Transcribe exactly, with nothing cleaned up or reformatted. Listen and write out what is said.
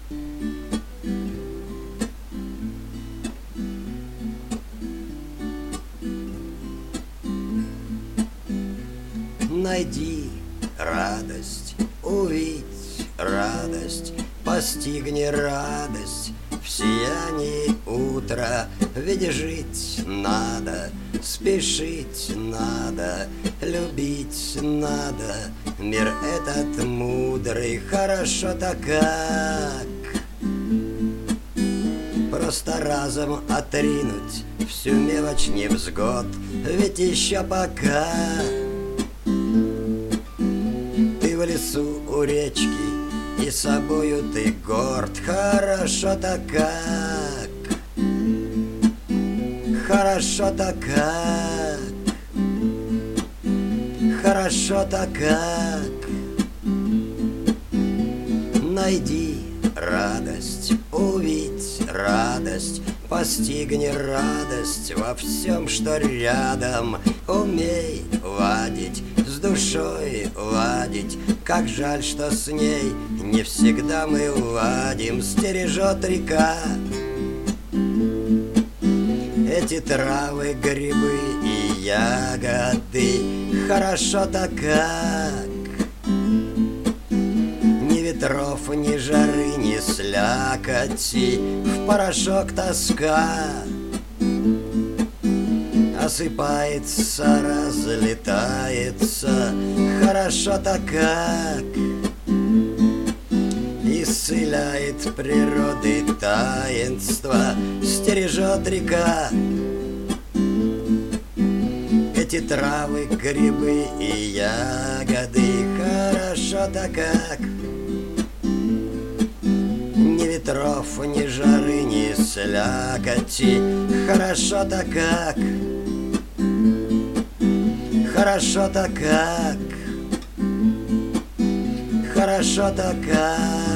Найди радость, увидь радость, постигни радость в сиянии утра. Ведь жить надо, спешить надо, любить надо. Мир этот мудрый, хорошо-то как просто разом отринуть всю мелочь невзгод. Ведь еще пока ты в лесу у речки, и собою ты горд, хорошо-то как, хорошо-то как, хорошо-то как. Найди радость, увидь радость, постигни радость во всем, что рядом. Умей ладить, с душой ладить. Как жаль, что с ней не всегда мы ладим. Стережет река эти травы, грибы и ягоды, хорошо-то как. Ни ветров, ни жары, ни слякоти, в порошок тоска осыпается, разлетается, хорошо-то как. Исцеляет природы таинство, стережет река эти травы, грибы и ягоды, хорошо-то как. Ни ветров, ни жары, ни слякоти, хорошо-то как, хорошо-то как, хорошо-то как.